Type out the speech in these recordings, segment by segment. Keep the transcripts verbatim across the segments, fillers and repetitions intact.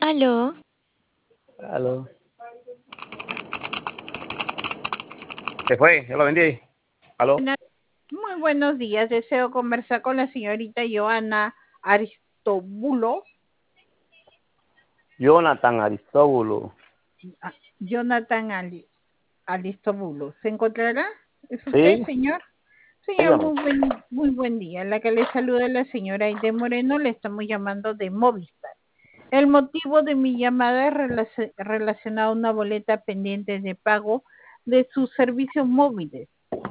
Aló. Aló. Se fue, yo lo vendí. Aló. Buenas- Muy buenos días. Deseo conversar con la señorita Joana Aristóbulo. Jonathan Aristóbulo. Ah, Jonathan Ali- Aristóbulo. ¿Se encontrará? ¿Es usted, Sí, señor? Señor, dígame. muy buen, muy buen día. La que le saluda la señora Aide Moreno, le estamos llamando de Movistar. El motivo de mi llamada es relac- relacionado a una boleta pendiente de pago de sus servicios móviles.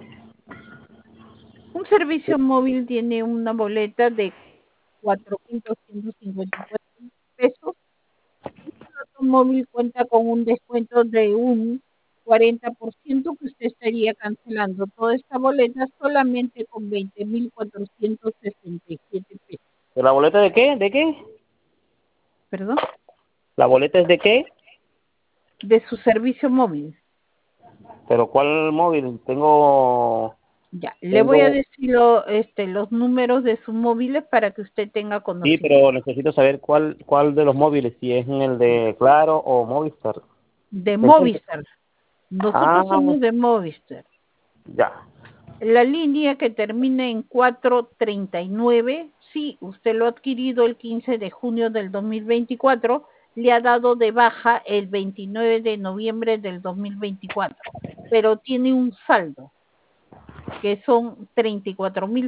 Un servicio móvil tiene una boleta de cuatro mil doscientos cincuenta y cuatro pesos. El automóvil cuenta con un descuento de un cuarenta por ciento que usted estaría cancelando toda esta boleta solamente con veinte mil cuatrocientos sesenta y siete pesos. ¿Pero la boleta de qué? ¿De qué? ¿Perdón? ¿La boleta es de qué? De su servicio móvil. ¿Pero cuál móvil? Tengo... Ya, le voy a tengo... decir lo- este, los números de sus móviles para que usted tenga Sí, conocimiento. pero necesito saber cuál cuál de los móviles, si es en el de Claro o Movistar. De ¿Me entiende? Movistar. Nosotros Ah, somos de Movistar. ya. La línea que termina en cuatrocientos treinta y nueve, sí, usted lo ha adquirido el quince de junio del dos mil veinticuatro, le ha dado de baja el veintinueve de noviembre del dos mil veinticuatro, pero tiene un saldo que son treinta y cuatro mil